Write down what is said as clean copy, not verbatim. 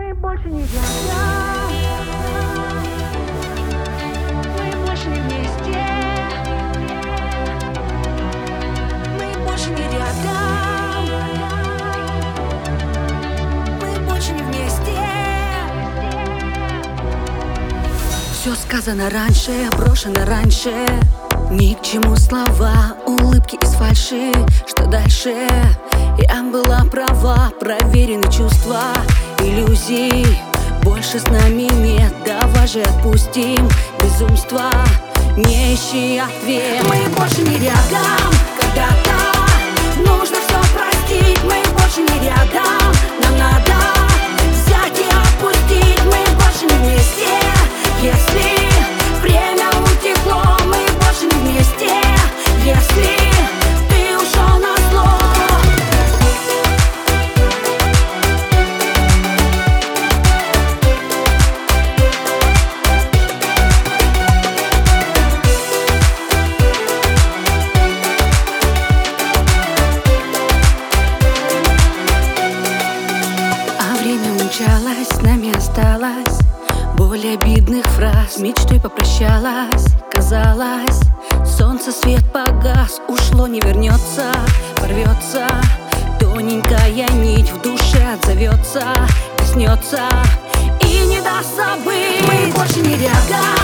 Мы больше не рядом, мы больше не вместе, мы больше не рядом, мы больше не вместе. Все сказано раньше, брошено раньше. Ни к чему слова, улыбки из фальши. Что дальше? Я была права, проверены чувства, иллюзий больше с нами нет. Давай же отпустим безумство, не ищи ответ. Мы больше не рядом, когда-то нужно все простить. Мы больше не рядом, нам надо взять и отпустить. Мы больше не вместе, если время утекло. Мы больше не вместе, если ты ушел на зло. С нами осталось более обидных фраз. Мечтой попрощалась, казалось, солнце свет погас. Ушло, не вернется, порвется. Тоненькая нить в душе отзовется, коснется и не даст забыть. Мы больше не рядом.